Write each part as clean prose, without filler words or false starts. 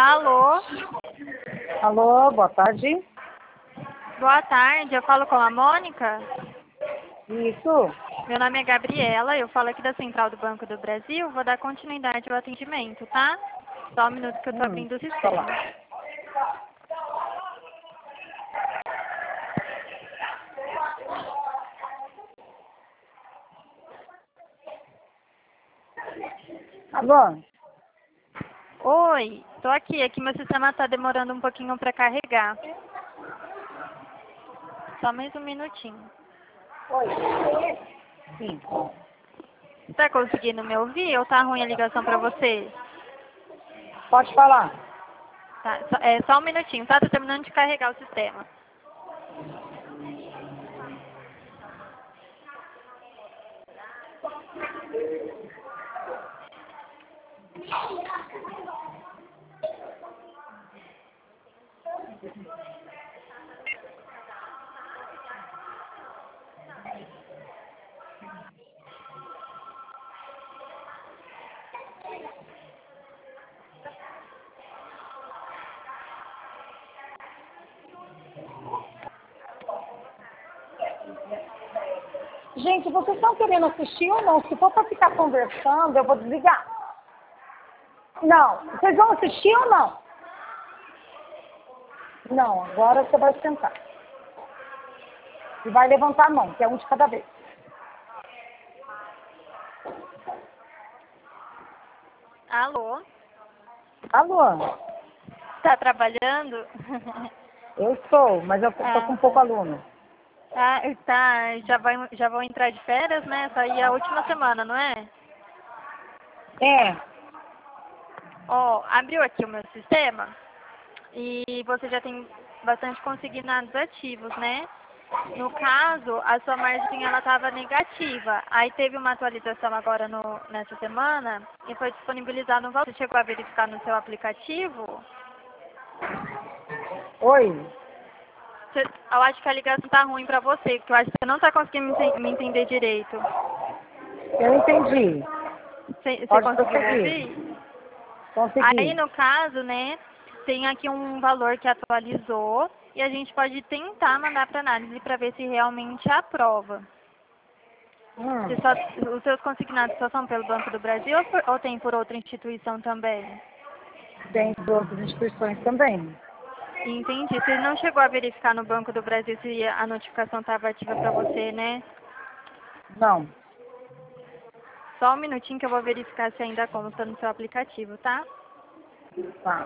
Alô? Alô, boa tarde. Boa tarde, eu falo com a Mônica. Isso. Meu nome é Gabriela, eu falo aqui da Central do Banco do Brasil. Vou dar continuidade ao atendimento, tá? Só um minuto que eu tô abrindo o Tá sistema. lá. Alô? Oi, tô aqui. Aqui meu sistema tá demorando um pouquinho para carregar. Só mais um minutinho. Oi. Sim. Tá conseguindo me ouvir ou tá ruim a ligação para você? Pode falar. Tá, só um minutinho, tá? Tô terminando de carregar o sistema. Gente, vocês estão querendo assistir ou não? Se for para ficar conversando, eu vou desligar. Não. Vocês vão assistir ou não? Não, agora você vai sentar. E vai levantar a mão, que é um de cada vez. Alô? Alô? Tá trabalhando? Eu estou, mas eu tô com pouco aluno. Tá, já vão entrar de férias, né? Essa aí é a última semana, não é? É. Ó, abriu aqui o meu sistema e você já tem bastante consignados ativos, né? No caso, a sua margem ela estava negativa. Aí teve uma atualização agora nessa semana e foi disponibilizado um valor. Você chegou a verificar no seu aplicativo? Oi. Eu acho que a ligação tá ruim para você, porque eu acho que você não está conseguindo me entender direito. Eu entendi. Você Pode conseguiu prosseguir. ouvir? Aí, Consegui. no caso, né, tem aqui um valor que atualizou e a gente pode tentar mandar para análise para ver se realmente aprova. Os seus consignados só são pelo Banco do Brasil ou tem por outra instituição também? Tem de outras instituições também. Entendi. Você não chegou a verificar no Banco do Brasil se a notificação estava ativa para você, né? Não. Só um minutinho que eu vou verificar se ainda consta no seu aplicativo, tá? Tá.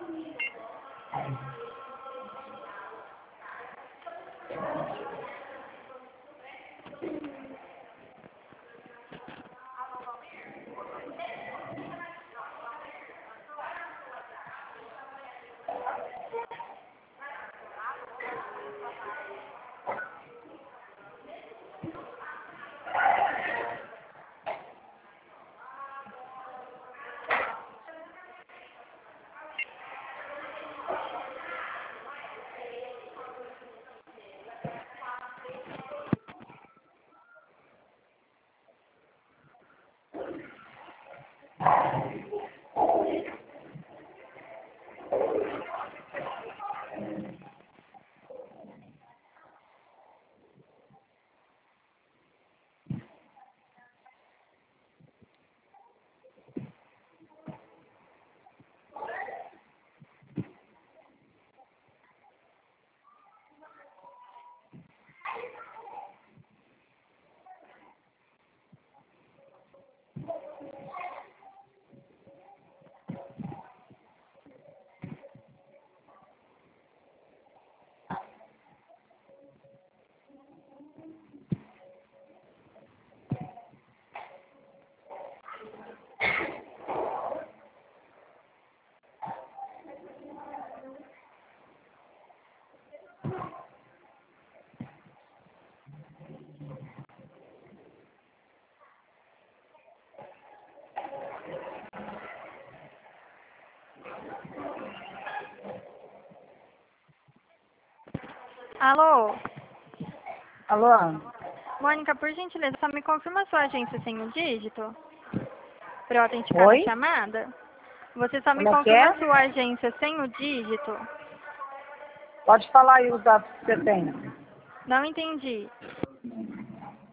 Alô? Alô? Mônica, por gentileza, só me confirma a sua agência sem o dígito para eu autenticar na Oi? chamada? Você só me Como é que confirma é? sua agência sem o dígito? Pode falar aí os dados que você tem. Não entendi.